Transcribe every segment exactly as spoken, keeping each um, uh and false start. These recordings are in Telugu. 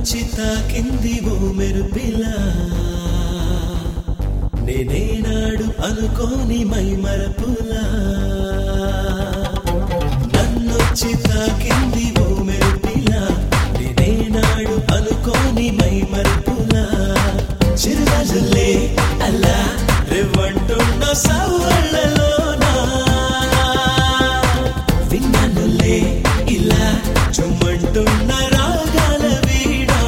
నన్నొచ్చి తాకింది ఓ మెరుపిలా నేనేనాడు అనుకోని మై మరపులా నన్నొచ్చి తాకింది ఓ మెరుపిలా నేనేనాడు అనుకోని మై మరపులా చిరుగాజులే అలా రేవంటున్న సవ్వళ్ళలోనా విన్నానులే ఇలా చుమ్మంటున్న రాగాల వీడా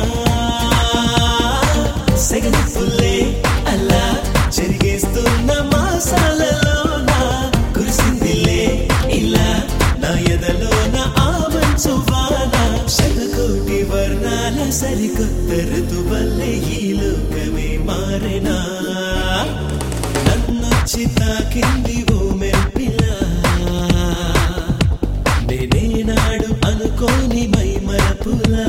సెగనిప్పులే అలా చెరిగేస్తున్న మాసాలలోన కురిసిందిలే ఇలా నా ఎదలోన ఆ మంచు వాన శతకోటి వర్ణాల సరికొత్త ఋతువల్లే ఈ లోకమే మారెనా నన్నొచ్చి తాకింది ఓ మెరుపిలా నేనేనాడు అనుకోని మై మరపులా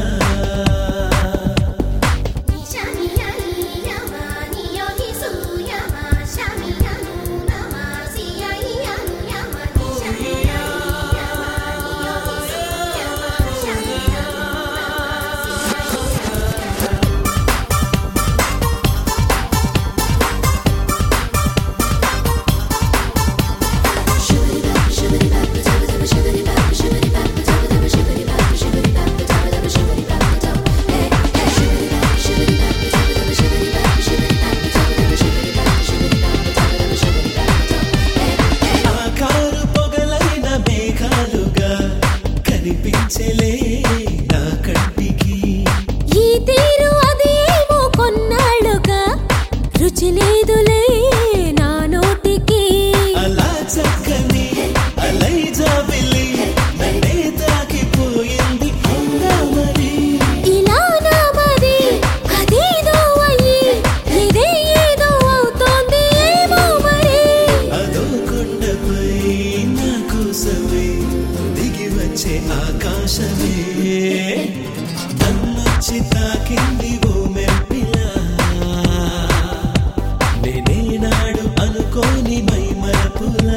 నా కంటికి ఈ తీరు అదేమో కొన్నాళ్ళుగా రుచి లేదులే నా నోటికి అలా చక్కని అలై జాబిలి నన్నే తాకిపోయింది అవునా మరి ఇలా నా మది అదేదో అయ్యి ఇదే ఏదో అవుతోంది ఏమో మరి అదో కొండపై నా కోసమే దిగి వచ్చే ఆకాశమే నన్నొచ్చి తాకింది ఓ మెరుపిలా నేనేనాడు అనుకోని మై మరపులా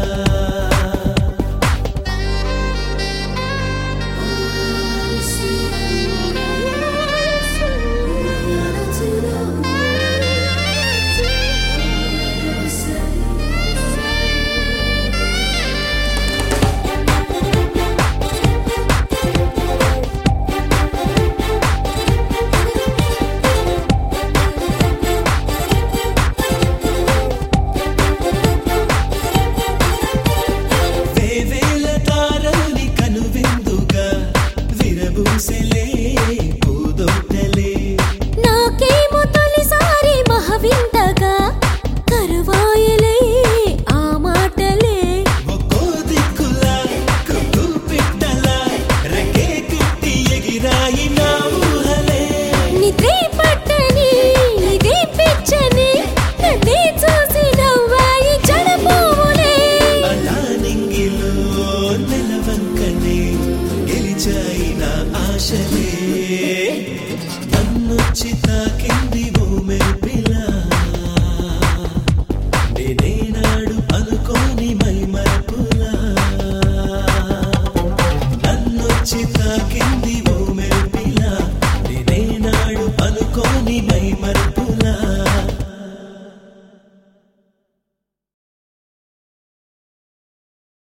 నాకేమో తొలిసారి మహవింతగా కరువాయలే ఆ మాటలే ఒక్కో దిక్కులా కుక్కు పిట్టలా రెక్కే కట్టి ఎగిరాయి నా ఊహలే నిద్రే పట్టని ఇదే పిచ్చని నన్నే చూసి నవ్వాయి జడపువ్వులే అలా నింగిలో నెలవంకనే గెలిచాయి నా ఆశలే నన్నొచ్చి తాకి